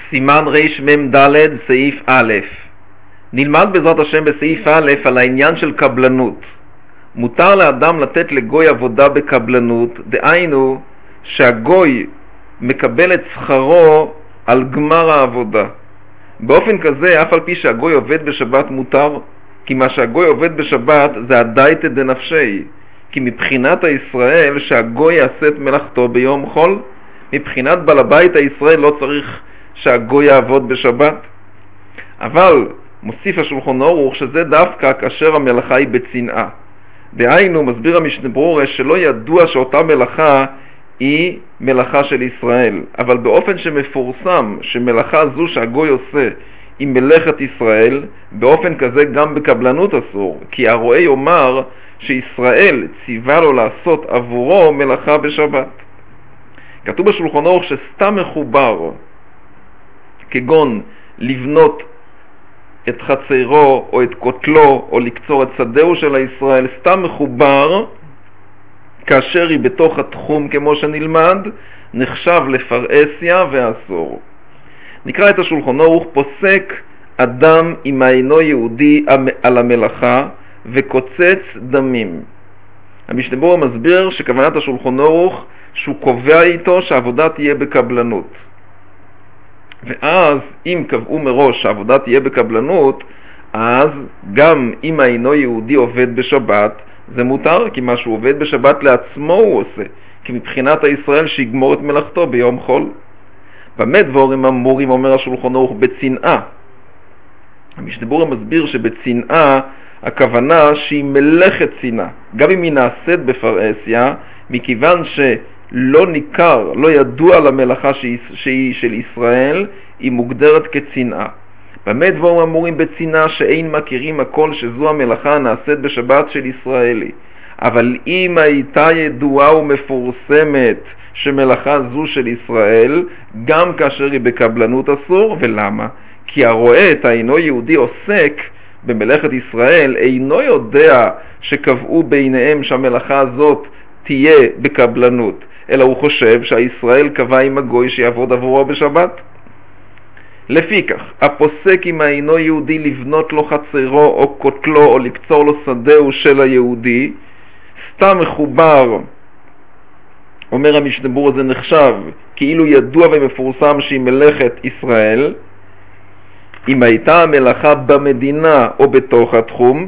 סימן רמ"ד סעיף א'. נלמד בעזרת השם בסעיף א' על העניין של קבלנות. מותר לאדם לתת לגוי עבודה בקבלנות, דהיינו שהגוי מקבל את שכרו על גמר העבודה. באופן כזה, אף על פי שהגוי עובד בשבת מותר, כי מה שהגוי עובד בשבת זה הדייתא דנפשי, כי מבחינת הישראל שהגוי יעשה את מלאכתו ביום חול, מבחינת בעל הבית הישראל לא צריך שהגוי יעבוד בשבת. אבל מוסיף השולחן ערוך שזה דווקא כאשר המלאכה היא בצנעה. דהיינו, מסביר המשנה ברורה שלא ידוע שאותה מלאכה היא מלאכה של ישראל, אבל באופן שמפורסם שמלאכה זו שהגוי עושה היא מלאכת ישראל, באופן כזה גם בקבלנות אסור, כי הרואה יאמר שישראל ציווה לו לעשות עבורו מלאכה בשבת. כתוב בשולחן ערוך שסתם מחובר, כגון לבנות את חצרו או את קוטלו או לקצור את שדהו של הישראל, סתם מחובר כאשר היא בתוך התחום כמו שנלמד, נחשב לפרהסיה ואסור. נקרא את השולחן ערוך. פוסק אדם אם אינו יהודי על המלאכה וקוצץ דמים. המשנה ברורה מסביר שכוונת השולחן ערוך שהוא קובע איתו שהעבודה תהיה בקבלנות. ואז אם קבעו מראש שהעבודה תהיה בקבלנות, אז גם אם אינו יהודי עובד בשבת זה מותר, כי מה שהוא עובד בשבת לעצמו הוא עושה, כי מבחינת הישראל שיגמור את מלאכתו ביום חול. במה דבורים אמורים, אומר השולחן ערוך, בצנעה. המשנה ברורה מסביר שבצנעה הכוונה שהיא מלאכת צנעה, גם אם היא נעשית בפרהסיה, מכיוון שלא ניכר, לא ידוע על המלאכה שהיא של ישראל, היא מוגדרת כצנעה. במה דבורים אמורים בצנעה שאין מכירים הכל שזו המלאכה נעשית בשבת של ישראלי. אבל אם הייתה ידועה ומפורסמת שמלאכה זו של ישראל, גם כאשר היא בקבלנות אסור. ולמה? כי הרואה את אינו יהודי עוסק במלאכת ישראל אינו יודע שקבעו ביניהם שהמלאכה הזאת תהיה בקבלנות, אלא הוא חושב שהישראל קבע עם הגוי שיעבוד עבורו בשבת. לפיכך, הפוסק אם אינו יהודי לבנות לו חצרו או קוטלו או לקצור לו שדהו של היהודי, סתם מחובר, אומר המשנה ברורה, זה נחשב כאילו ידוע ומפורסם שהיא מלאכת ישראל. אם הייתה המלאכה במדינה או בתוך התחום,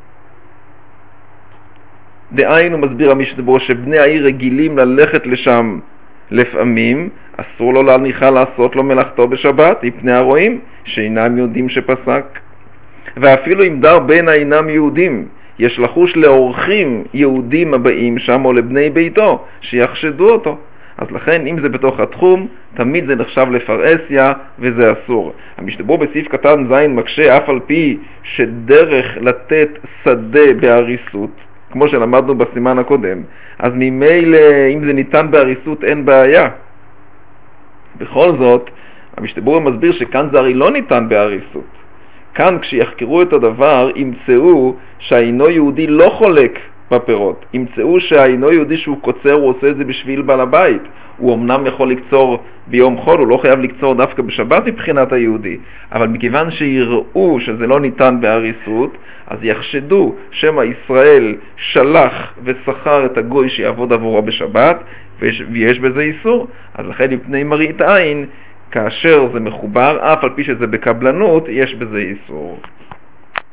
דהיינו, מסביר המשנה ברורה, שבני העיר רגילים ללכת לשם לפעמים, אסור לו להניחה לעשות לו מלאכתו בשבת, מפני הרואים שאינם יהודים שפסק. ואפילו אם דר בין אינם יהודים, יש לחוש לאורחים יהודים הבאים שם או לבני ביתו שיחשדו אותו. אז לכן אם זה בתוך התחום, תמיד זה נחשב לפרהסיה וזה אסור. המשנה ברורה בסעיף קטן ז' מקשה, אף על פי שדרך לתת שדה בהריסות, כמו שלמדנו בסימן הקודם, אז ממילא אם זה ניתן בהריסות אין בעיה. בכל זאת, המשנה ברורה מסביר שכאן זה הרי לא ניתן בהריסות. כאן כשיחקרו את הדבר ימצאו שהאינו יהודי לא חולק בפירות. ימצאו שהאינו יהודי שהוא קוצר, הוא עושה את זה בשביל בעל הבית. הוא אמנם יכול לקצור ביום חול, הוא לא חייב לקצור דווקא בשבת מבחינת היהודי, אבל מכיוון שיראו שזה לא ניתן בהריסות, אז יחשדו שמא ישראל שלח ושכר את הגוי שיעבוד עבורו בשבת, ויש בזה איסור. אז לכן מפני מראית עין, כאשר זה מחובר, אף על פי שזה בקבלנות, יש בזה איסור.